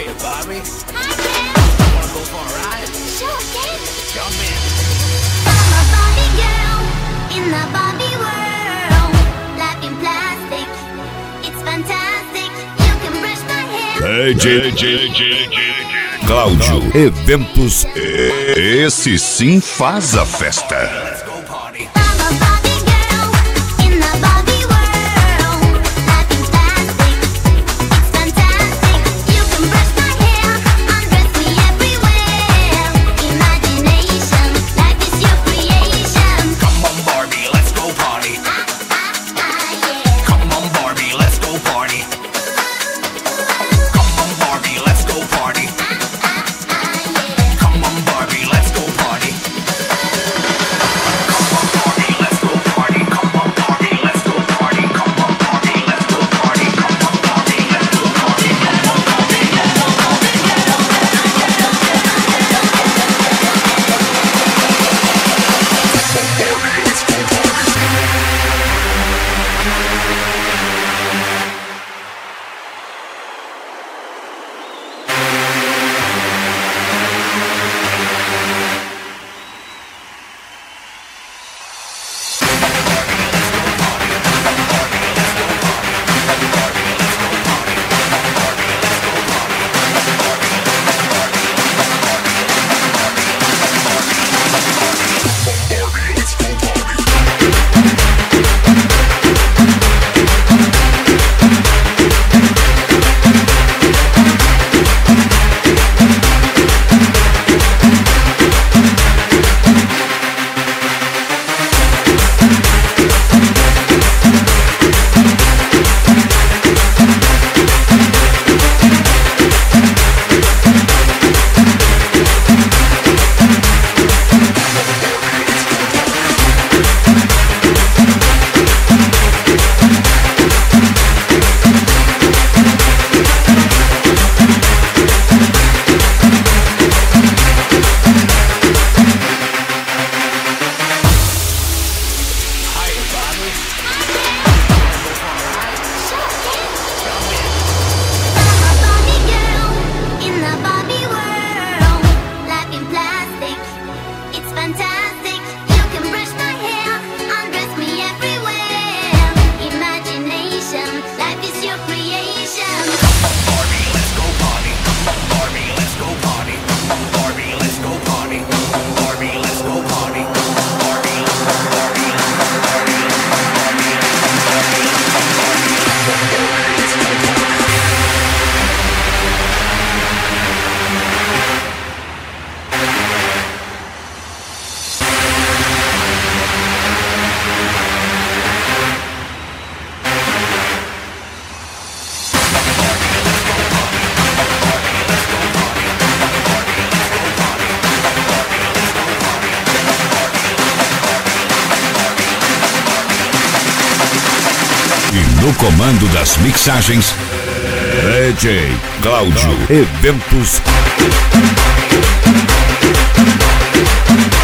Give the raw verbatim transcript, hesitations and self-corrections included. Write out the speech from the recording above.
Hiya, Bobby. Hi, Ken. Wanna go for a ride? Sure, Ken. Jump in. I'm a Barbie girl in the Barbie world. Life in plastic, it's fantastic. You can brush my hair. D J, D J Cláudio Eventos. Esse sim faz a festa. Let's go party. I'm a Barbie girl in the Barbie world. Life in plastic, it's fantastic. You can brush my hair, undress me everywhere. Imagination, life is your creation. Come on, Barbie, let's go party. Ah, ah, ah, yeah. Come on, Barbie, let's go party. Come on, Barbie, let's go party. Come on, Barbie, let's go party. Come on, Barbie, let's go party. Come on, Barbie, let's go party. Come on, Barbie, let's go party. Come on, Barbie, let's go party. Come on, Barbie, let's go Hiya, Bobby. Sure, Ken. I'm a Barbie girl in the Barbie world. Life in plastic, it's fantastic. You can brush my hair, undress me everywhere. Imagination, life is your creation. Come on, Barbie, let's go party. Come on, Barbie, let's go party. Come on, Barbie, let's go party. Come on, Barbie, let's go party. Barbie, let's go party. Barbie, let's go party. Barbie, let's go party. Barbie, let's go party. E no comando das mixagens, D J Cláudio Eventos.